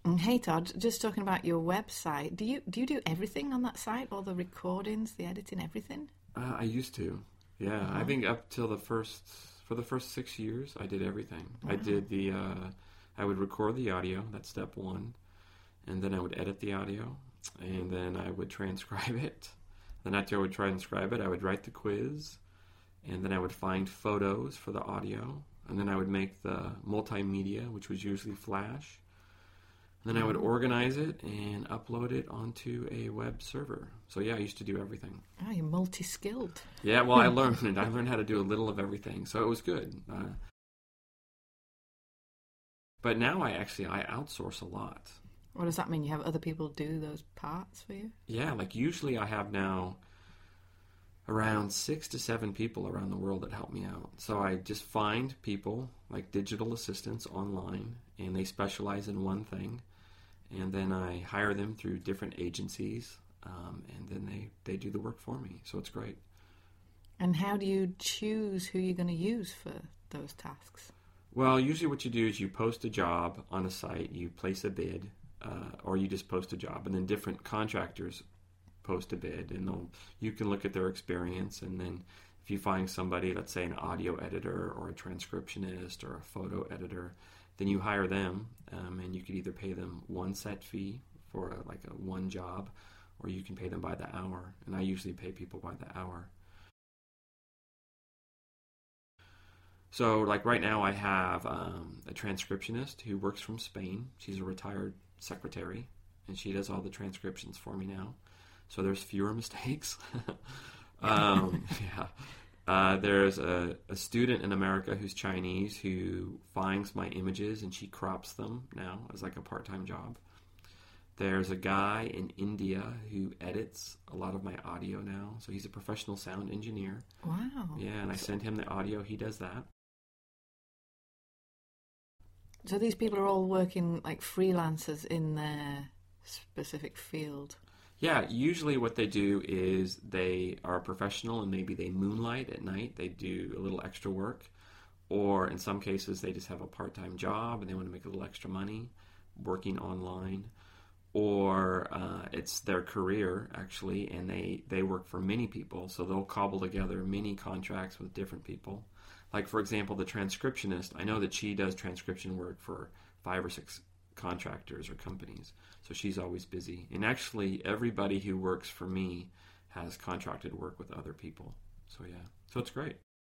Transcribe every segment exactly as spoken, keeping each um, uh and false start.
And hey Todd, just talking about your website, do you do you do everything on that site? All the recordings, the editing, everything? Uh, I used to. Yeah, Uh-huh. I think up till the first, for the first six years, I did everything. Wow. I did the, uh, I would record the audio, that's step one, and then I would edit the audio, and then I would transcribe it. Then after I would transcribe it, I would write the quiz, and then I would find photos for the audio, and then I would make the multimedia, which was usually Flash. And then I would organize it and upload it onto a web server. So yeah, I used to do everything. Oh, you're multi-skilled. Yeah, well, I learned it. I learned how to do a little of everything, so it was good. Uh, but now I actually I outsource a lot. What does that mean? You have other people do those parts for you? Yeah, like usually I have now around six to seven people around the world that help me out. So I just find people like digital assistants online, and they specialize in one thing. And then I hire them through different agencies, um, and then they, they do the work for me. So it's great. And how do you choose who you're going to use for those tasks? Well, usually what you do is you post a job on a site, you place a bid, uh, or you just post a job, and then different contractors post a bid, and they'll, you can look at their experience, and then if you find somebody, let's say an audio editor or a transcriptionist or a photo editor, then you hire them, um, and you could either pay them one set fee for a, like a one job, or you can pay them by the hour. And I usually pay people by the hour. So, like right now, I have um, a transcriptionist who works from Spain. She's a retired secretary, and she does all the transcriptions for me now. So there's fewer mistakes. um, yeah. Uh, there's a, a student in America who's Chinese who finds my images and she crops them now as like a part-time job. There's a guy in India who edits a lot of my audio now. So he's a professional sound engineer. Wow. Yeah, and I send him the audio. He does that. So these people are all working like freelancers in their specific field? Yeah, usually what they do is they are a professional and maybe they moonlight at night. They do a little extra work. Or in some cases, they just have a part-time job and they want to make a little extra money working online. Or uh, it's their career, actually, and they, they work for many people. So they'll cobble together many contracts with different people. Like, for example, the transcriptionist, I know that she does transcription work for five or six contractors or companies. So she's always busy. And actually, everybody who works for me has contracted work with other people. So yeah, so it's great.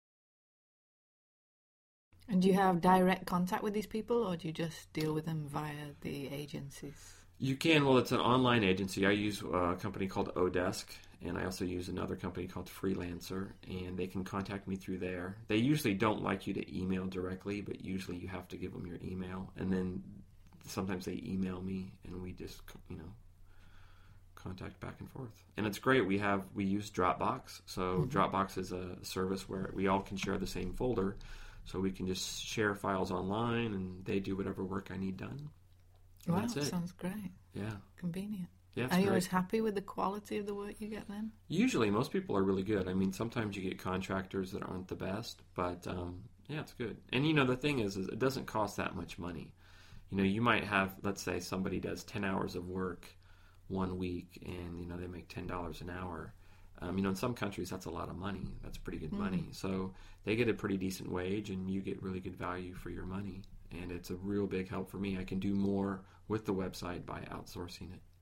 And do you have direct contact with these people, or do you just deal with them via the agencies? You can. Well, it's an online agency. I use a company called Odesk, and I also use another company called Freelancer, and they can contact me through there. They usually don't like you to email directly, but usually you have to give them your email, and then sometimes they email me, and we just, you know, contact back and forth. And it's great. We have we use Dropbox. So mm-hmm. Dropbox is a service where we all can share the same folder, so we can just share files online, and they do whatever work I need done. Wow, that's it. Sounds great. Yeah. Convenient. Yeah, are you great. always happy with the quality of the work you get then? Usually, most people are really good. I mean, sometimes you get contractors that aren't the best, but um, yeah, it's good. And, you know, the thing is, is it doesn't cost that much money. You know, you might have, let's say somebody does ten hours of work one week and, you know, they make ten dollars an hour. Um, you know, in some countries, that's a lot of money. That's pretty good mm. money. So they get a pretty decent wage and you get really good value for your money. And it's a real big help for me. I can do more with the website by outsourcing it.